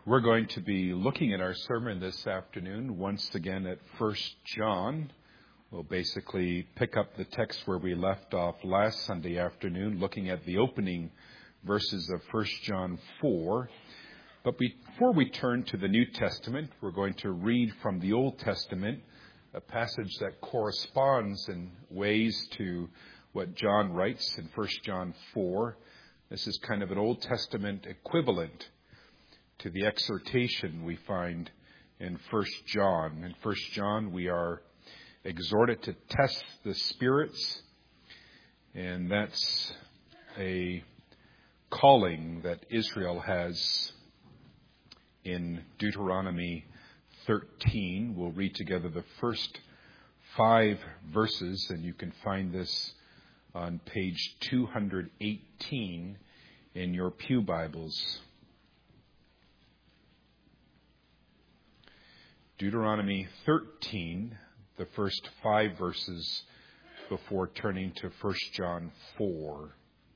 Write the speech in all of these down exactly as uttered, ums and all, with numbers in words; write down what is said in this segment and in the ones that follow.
We're going to be looking at our sermon this afternoon once again at First John. We'll basically pick up the text where we left off last Sunday afternoon, looking at the opening verses of First John four. But before we turn to the New Testament, we're going to read from the Old Testament, a passage that corresponds in ways to what John writes in First John four. This is kind of an Old Testament equivalent to the exhortation we find in First John. In First John, we are exhorted to test the spirits, and that's a calling that Israel has in Deuteronomy thirteen. We'll read together the first five verses, and you can find this on page two eighteen in your pew Bibles. Deuteronomy thirteen, the first five verses before turning to First John four.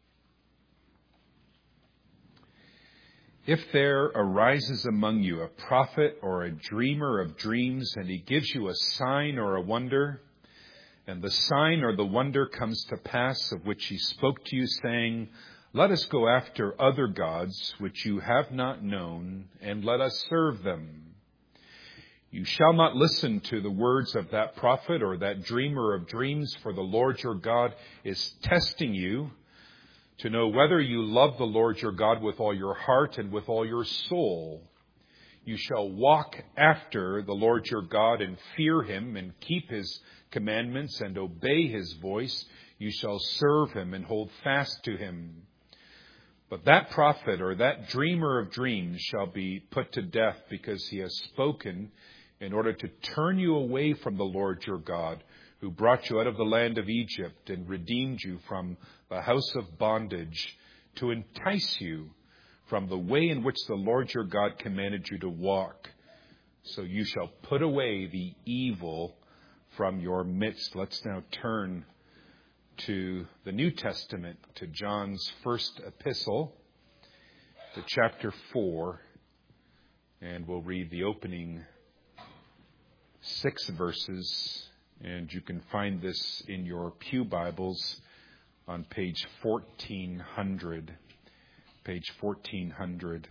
If there arises among you a prophet or a dreamer of dreams, and he gives you a sign or a wonder, and the sign or the wonder comes to pass of which he spoke to you, saying, "Let us go after other gods which you have not known, and let us serve them," you shall not listen to the words of that prophet or that dreamer of dreams, for the Lord your God is testing you to know whether you love the Lord your God with all your heart and with all your soul. You shall walk after the Lord your God and fear him and keep his commandments and obey his voice. You shall serve him and hold fast to him. But that prophet or that dreamer of dreams shall be put to death, because he has spoken in order to turn you away from the Lord your God, who brought you out of the land of Egypt and redeemed you from the house of bondage, to entice you from the way in which the Lord your God commanded you to walk. So you shall put away the evil from your midst. Let's now turn to the New Testament, to John's first epistle, to chapter four, and we'll read the opening six verses, and you can find this in your pew Bibles on page fourteen hundred. Page fourteen hundred.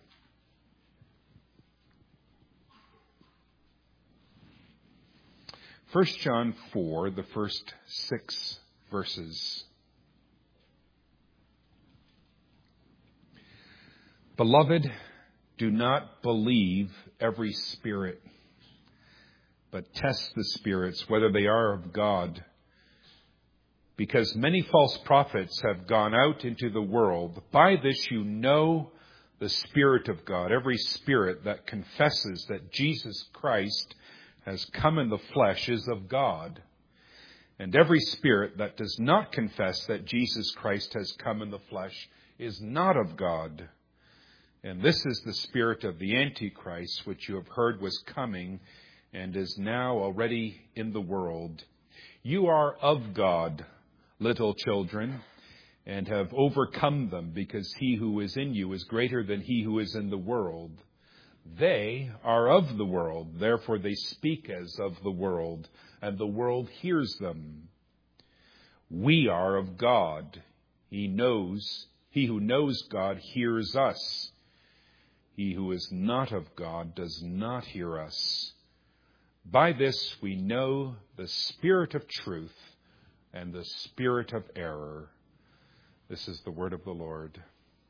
First John four, the first six verses. Beloved, do not believe every spirit, but test the spirits, whether they are of God, because many false prophets have gone out into the world. By this you know the Spirit of God. Every spirit that confesses that Jesus Christ has come in the flesh is of God. And every spirit that does not confess that Jesus Christ has come in the flesh is not of God. And this is the spirit of the Antichrist, which you have heard was coming and is now already in the world. You are of God, little children, and have overcome them, because he who is in you is greater than he who is in the world. They are of the world, therefore they speak as of the world, and the world hears them. We are of God. He knows, he who knows God hears us. He who is not of God does not hear us. By this we know the spirit of truth and the spirit of error. This is the word of the Lord.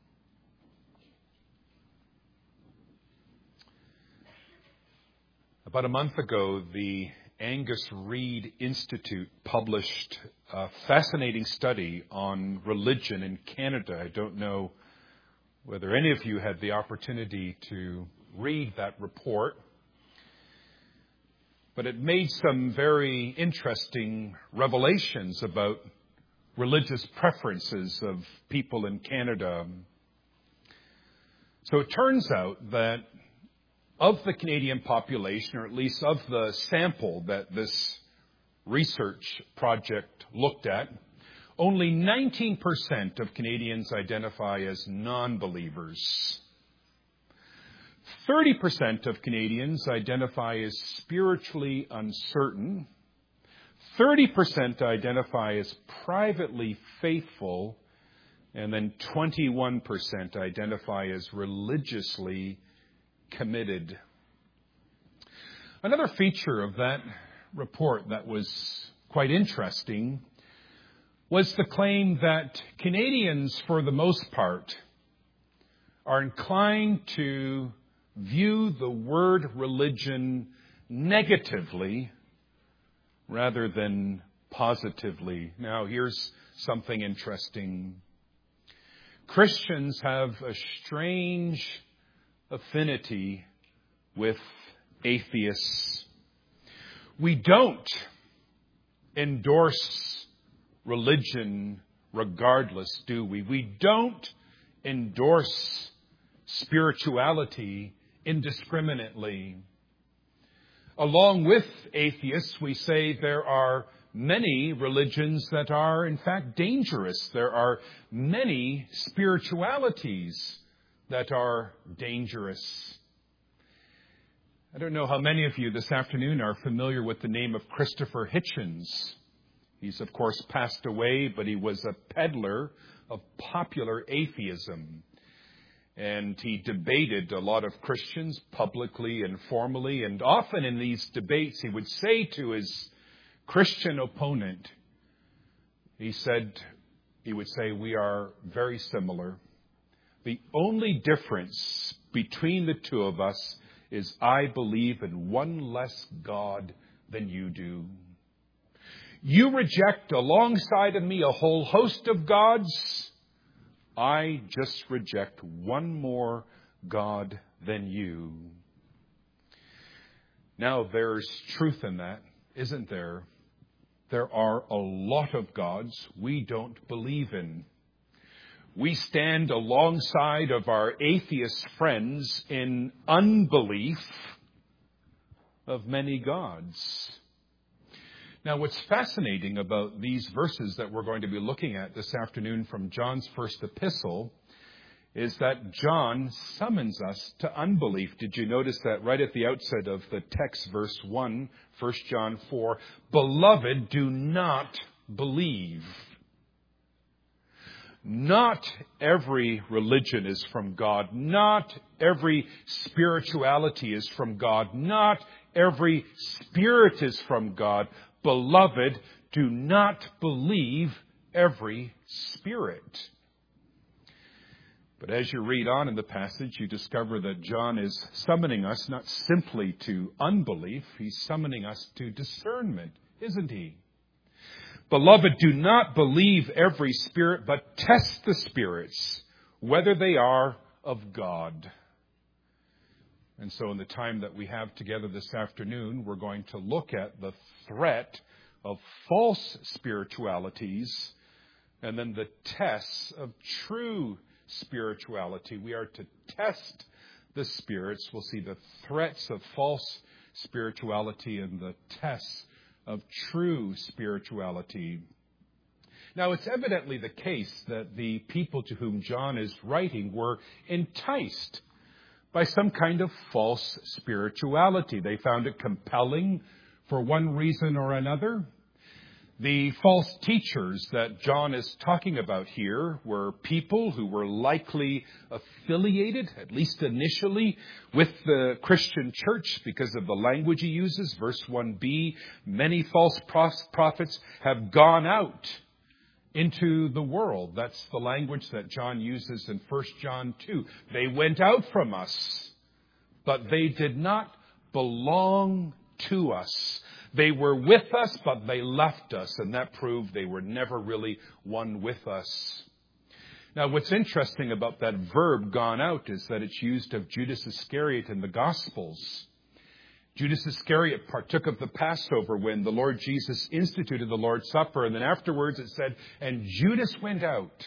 About a month ago, the Angus Reid Institute published a fascinating study on religion in Canada. I don't know whether any of you had the opportunity to read that report, but it made some very interesting revelations about religious preferences of people in Canada. So it turns out that of the Canadian population, or at least of the sample that this research project looked at, only nineteen percent of Canadians identify as non-believers. thirty percent of Canadians identify as spiritually uncertain. thirty percent identify as privately faithful. And then twenty-one percent identify as religiously committed. Another feature of that report that was quite interesting was the claim that Canadians, for the most part, are inclined to view the word religion negatively rather than positively. Now, here's something interesting. Christians have a strange affinity with atheists. We don't endorse religion regardless, do we? We don't endorse spirituality indiscriminately. Along with atheists, we say there are many religions that are, in fact, dangerous. There are many spiritualities that are dangerous. I don't know how many of you this afternoon are familiar with the name of Christopher Hitchens. He's, of course, passed away, but he was a peddler of popular atheism. And he debated a lot of Christians publicly and formally. And often in these debates, he would say to his Christian opponent, he said, he would say, we are very similar. The only difference between the two of us is I believe in one less God than you do. You reject alongside of me a whole host of gods. I just reject one more God than you. Now, there's truth in that, isn't there? There are a lot of gods we don't believe in. We stand alongside of our atheist friends in unbelief of many gods. Now, what's fascinating about these verses that we're going to be looking at this afternoon from John's first epistle is that John summons us to unbelief. Did you notice that right at the outset of the text, verse one, First John four, Beloved, do not believe. Not every religion is from God. Not every spirituality is from God. Not every spirit is from God. Beloved, do not believe every spirit. But as you read on in the passage, you discover that John is summoning us not simply to unbelief, he's summoning us to discernment, isn't he? Beloved, do not believe every spirit, but test the spirits, whether they are of God. And so in the time that we have together this afternoon, we're going to look at the threat of false spiritualities and then the tests of true spirituality. We are to test the spirits. We'll see the threats of false spirituality and the tests of true spirituality. Now, it's evidently the case that the people to whom John is writing were enticed by some kind of false spirituality. They found it compelling for one reason or another. The false teachers that John is talking about here were people who were likely affiliated, at least initially, with the Christian church because of the language he uses. Verse one b, many false prophets have gone out into the world. That's the language that John uses in First John two. They went out from us, but they did not belong to us. They were with us, but they left us, and that proved they were never really one with us. Now, what's interesting about that verb, gone out, is that it's used of Judas Iscariot in the Gospels. Judas Iscariot partook of the Passover when the Lord Jesus instituted the Lord's Supper, and then afterwards it said, and Judas went out,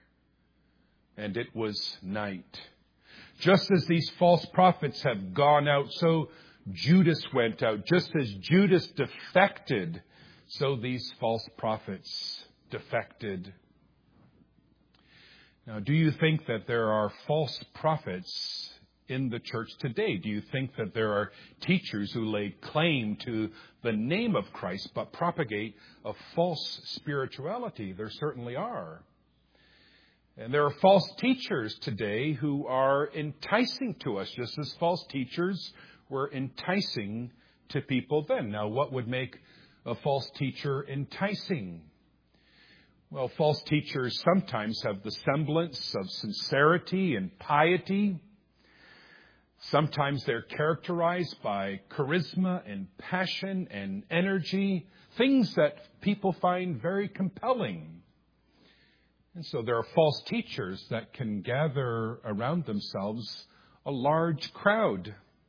and it was night. Just as these false prophets have gone out, so Judas went out. Just as Judas defected, so these false prophets defected. Now, do you think that there are false prophets in the church today? Do you think that there are teachers who lay claim to the name of Christ but propagate a false spirituality? There certainly are. And there are false teachers today who are enticing to us, just as false teachers were enticing to people then. Now, what would make a false teacher enticing? Well, false teachers sometimes have the semblance of sincerity and piety. Sometimes they're characterized by charisma and passion and energy, things that people find very compelling. And so there are false teachers that can gather around themselves a large crowd.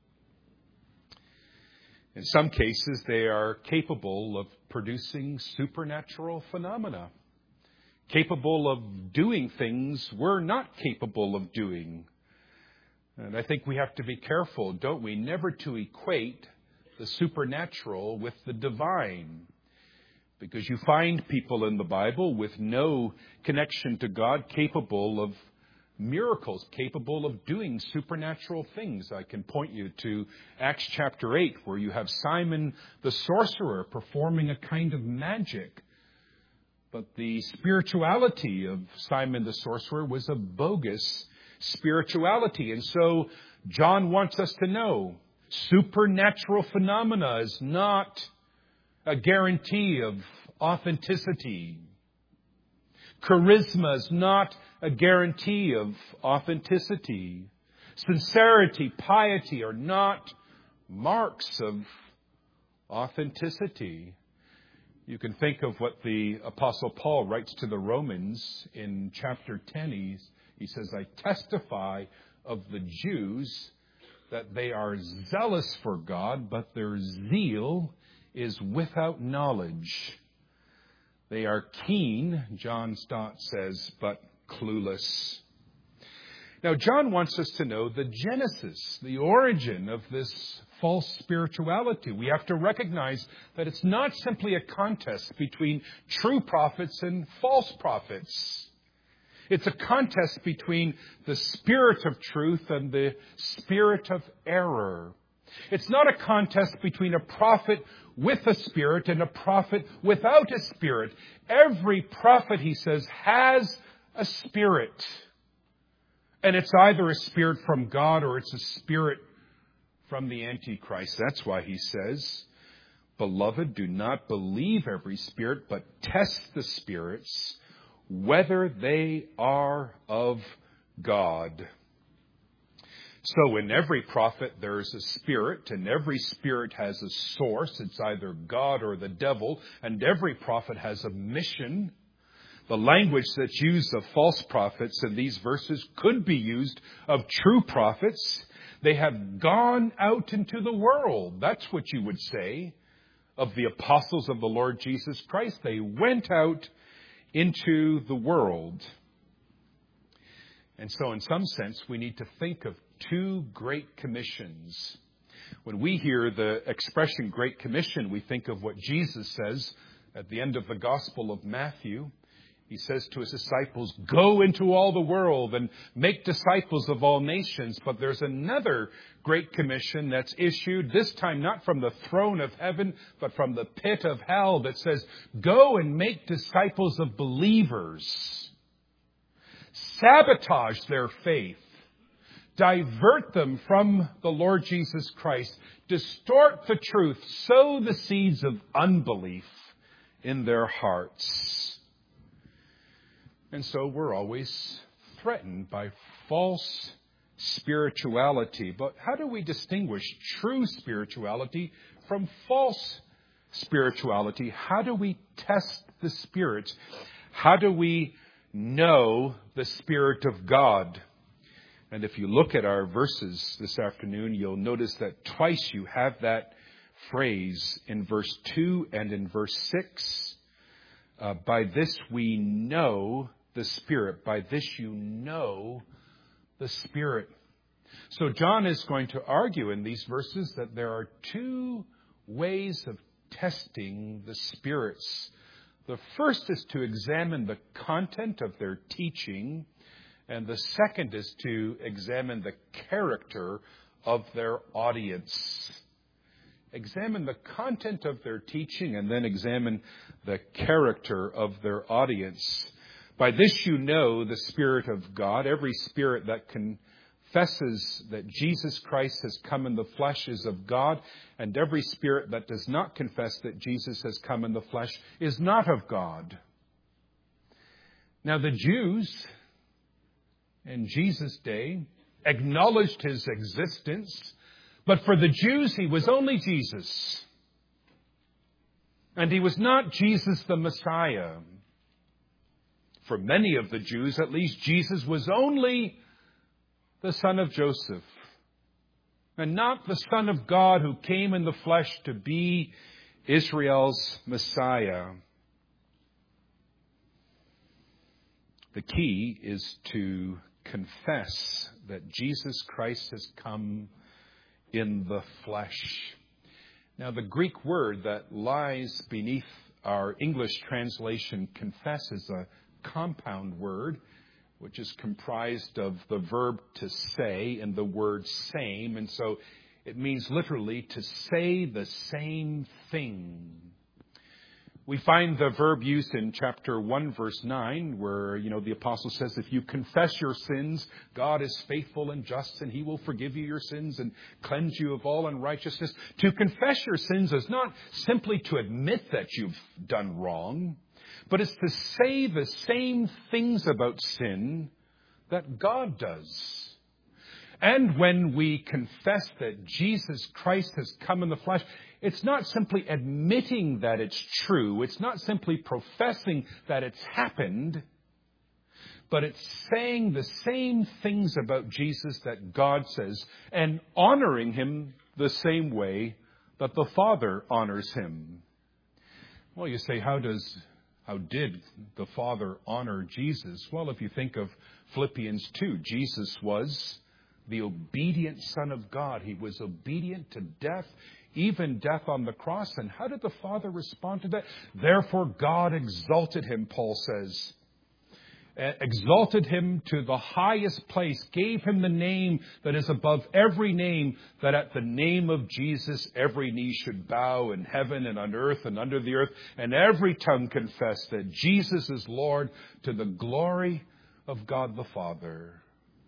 In some cases, they are capable of producing supernatural phenomena, capable of doing things we're not capable of doing. And I think we have to be careful, don't we, never to equate the supernatural with the divine. Because you find people in the Bible with no connection to God capable of miracles, capable of doing supernatural things. I can point you to Acts chapter eight, where you have Simon the sorcerer performing a kind of magic. But the spirituality of Simon the sorcerer was a bogus spirituality. And so John wants us to know supernatural phenomena is not a guarantee of authenticity. Charisma is not a guarantee of authenticity. Sincerity, piety are not marks of authenticity. You can think of what the Apostle Paul writes to the Romans in chapter ten. He, he says, I testify of the Jews that they are zealous for God, but their zeal is without knowledge. They are keen, John Stott says, but clueless. Now, John wants us to know the genesis, the origin of this false spirituality. We have to recognize that it's not simply a contest between true prophets and false prophets. It's a contest between the spirit of truth and the spirit of error. It's not a contest between a prophet with a spirit and a prophet without a spirit. Every prophet, he says, has a spirit. And it's either a spirit from God or it's a spirit from the Antichrist. That's why he says, Beloved, do not believe every spirit, but test the spirits, whether they are of God. So in every prophet there is a spirit, and every spirit has a source. It's either God or the devil, and every prophet has a mission. The language that's used of false prophets in these verses could be used of true prophets. They have gone out into the world. That's what you would say of the apostles of the Lord Jesus Christ. They went out into the world. And so in some sense, we need to think of two great commissions. When we hear the expression Great Commission, we think of what Jesus says at the end of the Gospel of Matthew. He says to his disciples, go into all the world and make disciples of all nations. But there's another Great Commission that's issued, this time not from the throne of heaven, but from the pit of hell, that says, go and make disciples of believers. Sabotage their faith. Divert them from the Lord Jesus Christ. Distort the truth. Sow the seeds of unbelief in their hearts. And so we're always threatened by false spirituality. But how do we distinguish true spirituality from false spirituality? How do we test the spirits? How do we know the Spirit of God? And if you look at our verses this afternoon, you'll notice that twice you have that phrase in verse two and in verse six. Uh, by this we know the Spirit. By this you know the Spirit. So John is going to argue in these verses that there are two ways of testing the spirits. The first is to examine the content of their teaching. And the second is to examine the character of their audience. Examine the content of their teaching and then examine the character of their audience. By this you know the Spirit of God. Every spirit that confesses that Jesus Christ has come in the flesh is of God, and every spirit that does not confess that Jesus has come in the flesh is not of God. Now the Jews in Jesus' day acknowledged his existence, but for the Jews he was only Jesus. And he was not Jesus the Messiah. For many of the Jews, at least, Jesus was only the son of Joseph, and not the Son of God who came in the flesh to be Israel's Messiah. The key is to confess that Jesus Christ has come in the flesh. Now, the Greek word that lies beneath our English translation, confess, is a compound word, which is comprised of the verb to say and the word same. And so it means literally to say the same thing. We find the verb used in chapter one, verse nine, where, you know, the apostle says, if you confess your sins, God is faithful and just, and he will forgive you your sins and cleanse you of all unrighteousness. To confess your sins is not simply to admit that you've done wrong, but it's to say the same things about sin that God does. And when we confess that Jesus Christ has come in the flesh, it's not simply admitting that it's true. It's not simply professing that it's happened, but it's saying the same things about Jesus that God says and honoring him the same way that the Father honors him. Well, you say, how does, how did the Father honor Jesus? Well, if you think of Philippians two, Jesus was the obedient Son of God. He was obedient to death, even death on the cross. And how did the Father respond to that? Therefore, God exalted him, Paul says. Exalted him to the highest place, gave him the name that is above every name, that at the name of Jesus every knee should bow in heaven and on earth and under the earth, and every tongue confess that Jesus is Lord, to the glory of God the Father.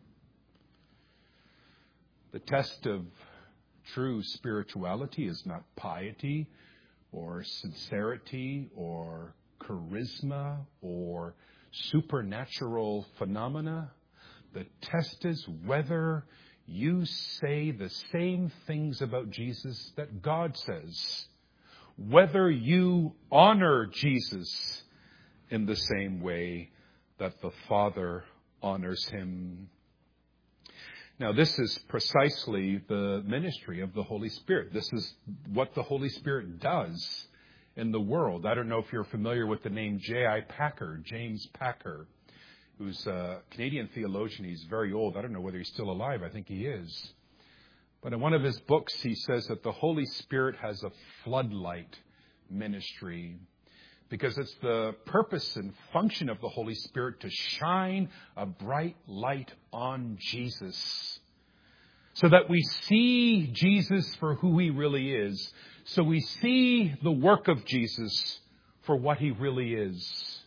The test of true spirituality is not piety or sincerity or charisma or supernatural phenomena. The test is whether you say the same things about Jesus that God says. Whether you honor Jesus in the same way that the Father honors him. Now, this is precisely the ministry of the Holy Spirit. This is what the Holy Spirit does in the world. I don't know if you're familiar with the name J I Packer, James Packer, who's a Canadian theologian. He's very old. I don't know whether he's still alive. I think he is. But in one of his books, he says that the Holy Spirit has a floodlight ministry, because it's the purpose and function of the Holy Spirit to shine a bright light on Jesus, so that we see Jesus for who he really is. So we see the work of Jesus for what he really is.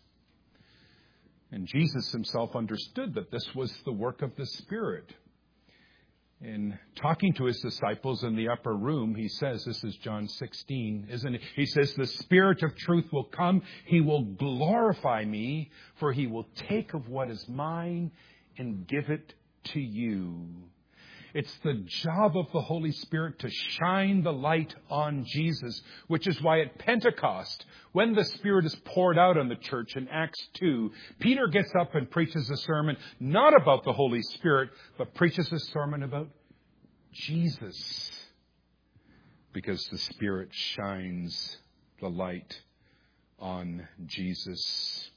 And Jesus himself understood that this was the work of the Spirit. In talking to his disciples in the upper room, he says, this is John sixteen, isn't it? He says, the Spirit of truth will come. He will glorify me, for he will take of what is mine and give it to you. It's the job of the Holy Spirit to shine the light on Jesus, which is why at Pentecost, when the Spirit is poured out on the church in Acts two, Peter gets up and preaches a sermon not about the Holy Spirit, but preaches a sermon about Jesus, because the Spirit shines the light on Jesus.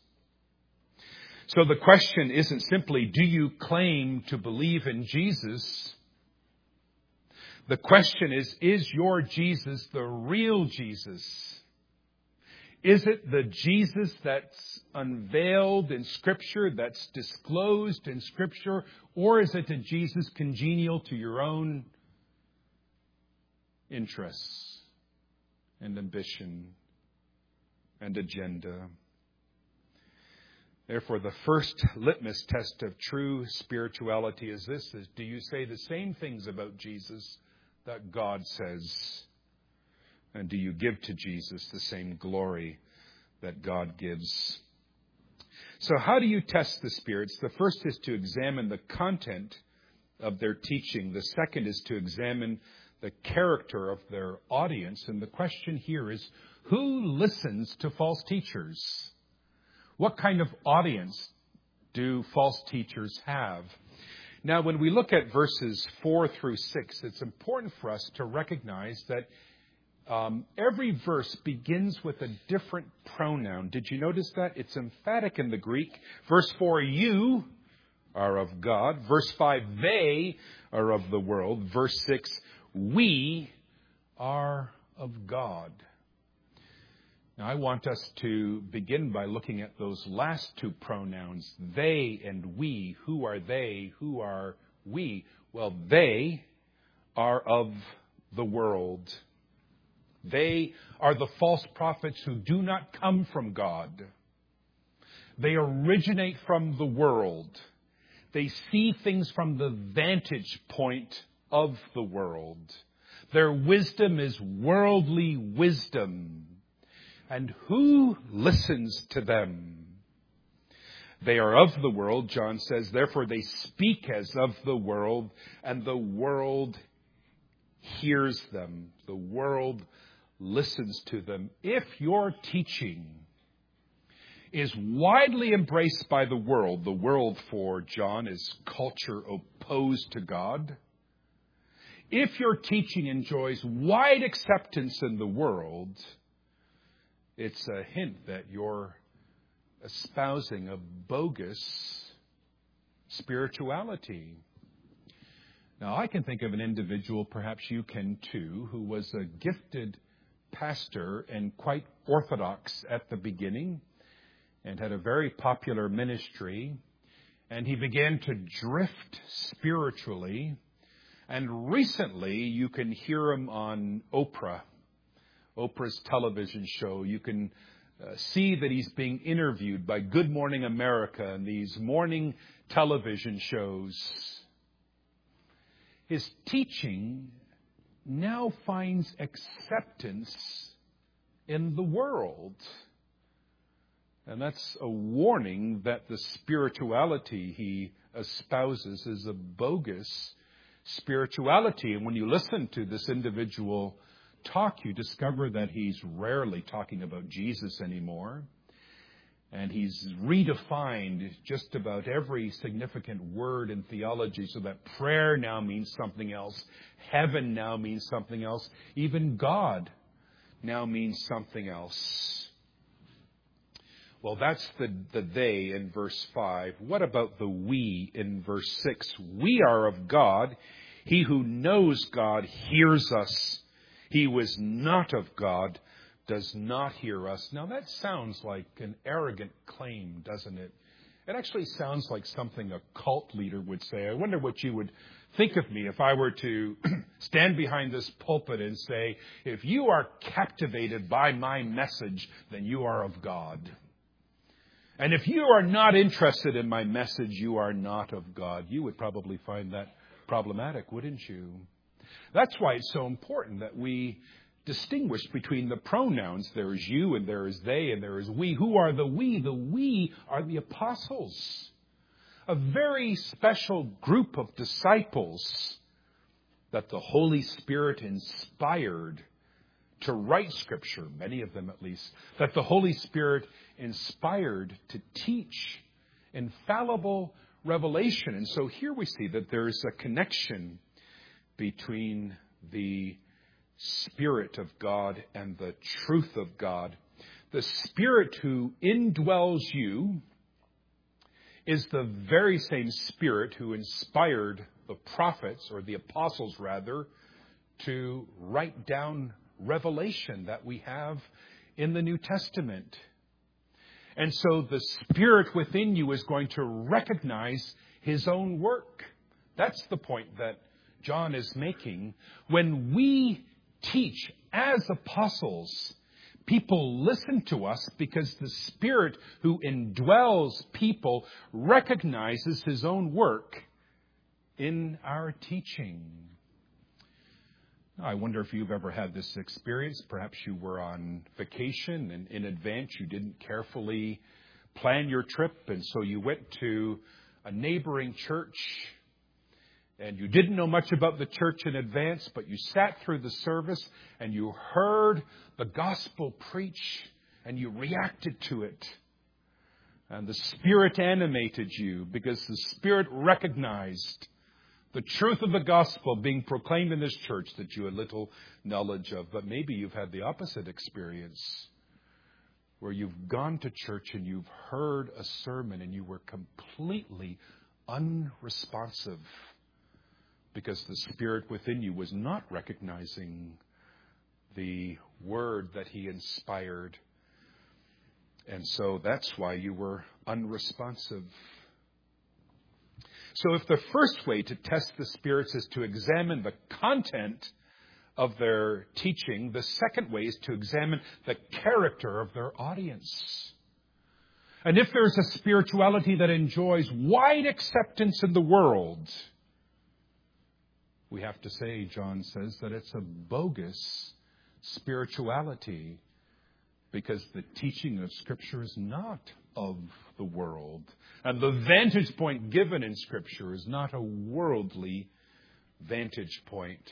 So the question isn't simply, do you claim to believe in Jesus? The question is, is your Jesus the real Jesus? Is it the Jesus that's unveiled in Scripture, that's disclosed in Scripture, or is it a Jesus congenial to your own interests and ambition and agenda? Therefore, the first litmus test of true spirituality is this, is do you say the same things about Jesus that God says? And do you give to Jesus the same glory that God gives? So how do you test the spirits? The first is to examine the content of their teaching. The second is to examine the character of their audience. And the question here is, who listens to false teachers? What kind of audience do false teachers have? Now, when we look at verses four through six, it's important for us to recognize that Um, every verse begins with a different pronoun. Did you notice that? It's emphatic in the Greek. Verse four, you are of God. Verse five, they are of the world. Verse six, we are of God. Now, I want us to begin by looking at those last two pronouns, they and we. Who are they? Who are we? Well, they are of the world. They are the false prophets who do not come from God. They originate from the world. They see things from the vantage point of the world. Their wisdom is worldly wisdom. And who listens to them? They are of the world, John says, therefore they speak as of the world, and the world hears them. The world listens to them. If your teaching is widely embraced by the world, the world for John is culture opposed to God. If your teaching enjoys wide acceptance in the world, it's a hint that you're espousing a bogus spirituality. Now, I can think of an individual, perhaps you can too, who was a gifted pastor and quite orthodox at the beginning and had a very popular ministry. And he began to drift spiritually. And recently, you can hear him on Oprah, Oprah's television show. You can uh, see that he's being interviewed by Good Morning America and these morning television shows. His teaching now finds acceptance in the world. And that's a warning that the spirituality he espouses is a bogus spirituality. And when you listen to this individual talk, you discover that he's rarely talking about Jesus anymore. And he's redefined just about every significant word in theology so that prayer now means something else. Heaven now means something else. Even God now means something else. Well, that's the, the they in verse five. What about the we in verse six? We are of God. He who knows God hears us. He who is not of God does not hear us. Now that sounds like an arrogant claim, doesn't it? It actually sounds like something a cult leader would say. I wonder what you would think of me if I were to stand behind this pulpit and say, if you are captivated by my message, then you are of God. And if you are not interested in my message, you are not of God. You would probably find that problematic, wouldn't you? That's why it's so important that we distinguish between the pronouns. There is you and there is they and there is we. Who are the we? The we are the apostles. A very special group of disciples that the Holy Spirit inspired to write Scripture, many of them at least, that the Holy Spirit inspired to teach infallible revelation. And so here we see that there is a connection between the Spirit of God and the truth of God. The Spirit who indwells you is the very same Spirit who inspired the prophets, or the apostles rather, to write down revelation that we have in the New Testament. And so the Spirit within you is going to recognize His own work. That's the point that John is making. When we teach as apostles, people listen to us because the Spirit who indwells people recognizes His own work in our teaching. I wonder if you've ever had this experience. Perhaps you were on vacation and in advance you didn't carefully plan your trip, and so you went to a neighboring church and you didn't know much about the church in advance, but you sat through the service and you heard the gospel preach and you reacted to it. And the Spirit animated you because the Spirit recognized the truth of the gospel being proclaimed in this church that you had little knowledge of. But maybe you've had the opposite experience, where you've gone to church and you've heard a sermon and you were completely unresponsive because the Spirit within you was not recognizing the word that He inspired. And so that's why you were unresponsive. So if the first way to test the spirits is to examine the content of their teaching, the second way is to examine the character of their audience. And if there's a spirituality that enjoys wide acceptance in the world, we have to say, John says, that it's a bogus spirituality, because the teaching of Scripture is not of the world. And the vantage point given in Scripture is not a worldly vantage point.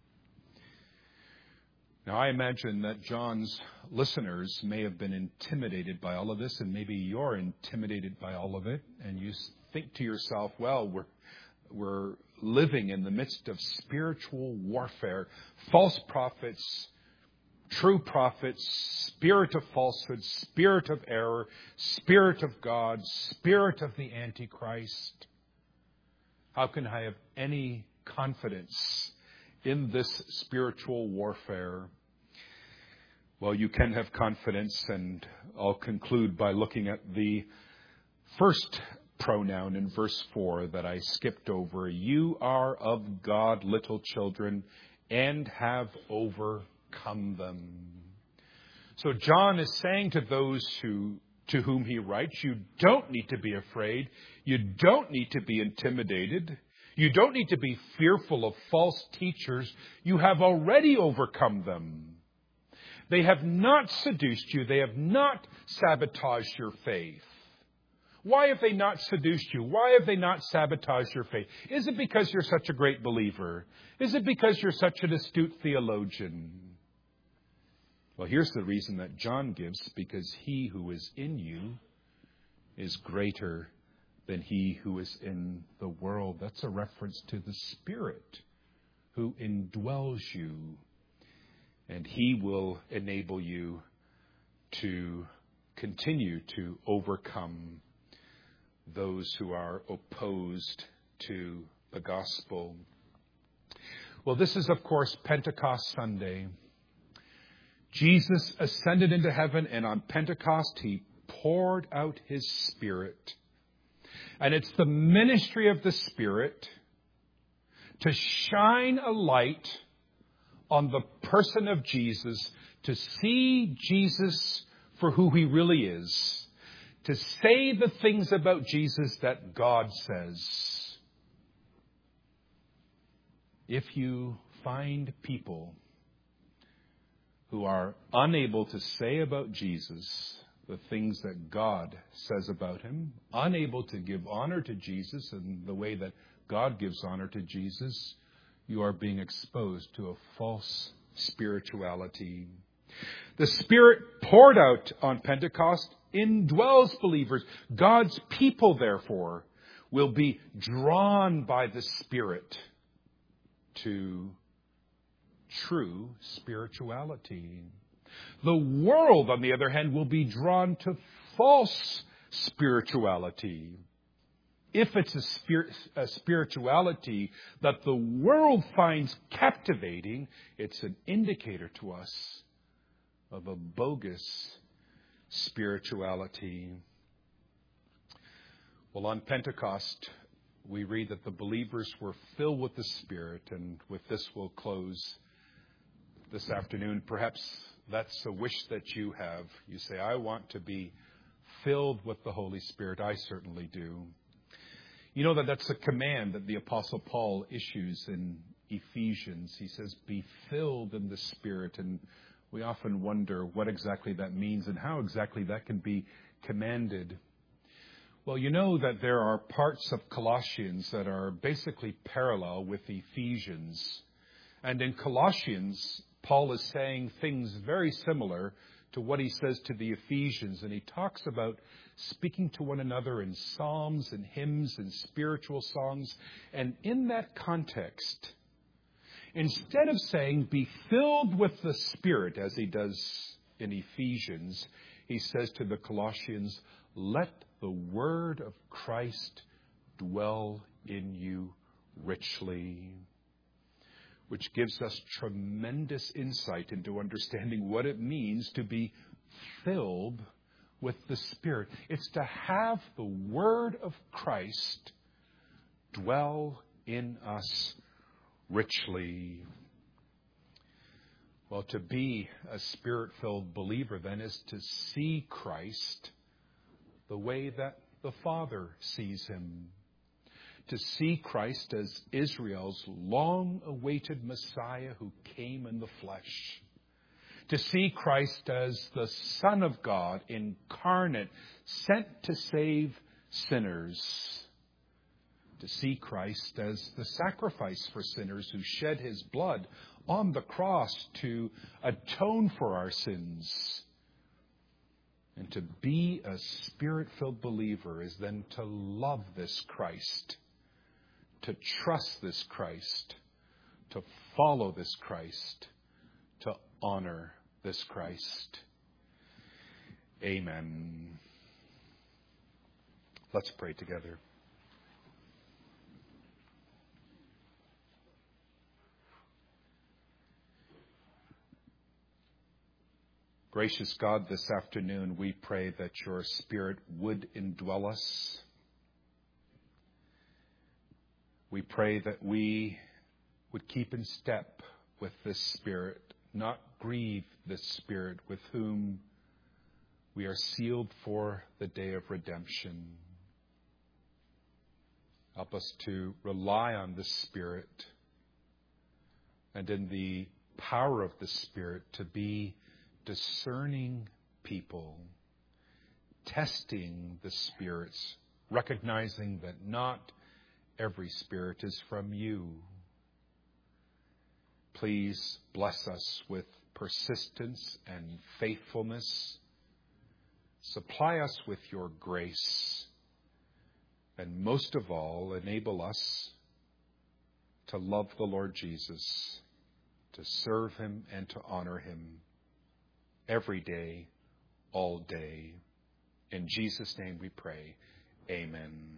Now, I imagine that John's listeners may have been intimidated by all of this, and maybe you're intimidated by all of it, and you think to yourself, well, we're we're living in the midst of spiritual warfare, false prophets, true prophets, spirit of falsehood, spirit of error, spirit of God, spirit of the Antichrist. How can I have any confidence in this spiritual warfare? Well, you can have confidence, and I'll conclude by looking at the first pronoun in verse four that I skipped over. You are of God, little children, and have overcome them. So John is saying to those who to whom he writes, you don't need to be afraid. You don't need to be intimidated. You don't need to be fearful of false teachers. You have already overcome them. They have not seduced you. They have not sabotaged your faith. Why have they not seduced you? Why have they not sabotaged your faith? Is it because you're such a great believer? Is it because you're such an astute theologian? Well, here's the reason that John gives: because he who is in you is greater than he who is in the world. That's a reference to the Spirit who indwells you, and He will enable you to continue to overcome those who are opposed to the gospel. Well, this is, of course, Pentecost Sunday. Jesus ascended into heaven, and on Pentecost He poured out His Spirit. And it's the ministry of the Spirit to shine a light on the person of Jesus, to see Jesus for who He really is, to say the things about Jesus that God says. If you find people who are unable to say about Jesus the things that God says about Him, unable to give honor to Jesus in the way that God gives honor to Jesus, you are being exposed to a false spirituality. The Spirit poured out on Pentecost indwells believers. God's people, therefore, will be drawn by the Spirit to true spirituality. The world, on the other hand, will be drawn to false spirituality. If it's a, spirit, a spirituality that the world finds captivating, it's an indicator to us of a bogus spirituality. Well, on Pentecost, we read that the believers were filled with the Spirit, and with this we'll close this afternoon. Perhaps that's a wish that you have. You say, I want to be filled with the Holy Spirit. I certainly do. You know that that's a command that the Apostle Paul issues in Ephesians. He says, be filled in the Spirit. And we often wonder what exactly that means and how exactly that can be commanded. Well, you know that there are parts of Colossians that are basically parallel with Ephesians. And in Colossians, Paul is saying things very similar to what he says to the Ephesians. And he talks about speaking to one another in psalms and hymns and spiritual songs. And in that context, instead of saying, be filled with the Spirit, as he does in Ephesians, he says to the Colossians, let the word of Christ dwell in you richly. Which gives us tremendous insight into understanding what it means to be filled with the Spirit. It's to have the word of Christ dwell in us richly. Well, to be a Spirit-filled believer then is to see Christ the way that the Father sees him. To see Christ as Israel's long-awaited Messiah who came in the flesh. To see Christ as the Son of God, incarnate, sent to save sinners. To see Christ as the sacrifice for sinners who shed his blood on the cross to atone for our sins. And to be a Spirit-filled believer is then to love this Christ, to trust this Christ, to follow this Christ, to honor this Christ. Amen. Let's pray together. Gracious God, this afternoon we pray that your Spirit would indwell us. We pray that we would keep in step with this Spirit, not grieve this Spirit with whom we are sealed for the day of redemption. Help us to rely on the Spirit and in the power of the Spirit to be discerning people, testing the spirits, recognizing that not every spirit is from you. Please bless us with persistence and faithfulness. Supply us with your grace. And most of all, enable us to love the Lord Jesus, to serve him and to honor him every day, all day. In Jesus' name we pray. Amen.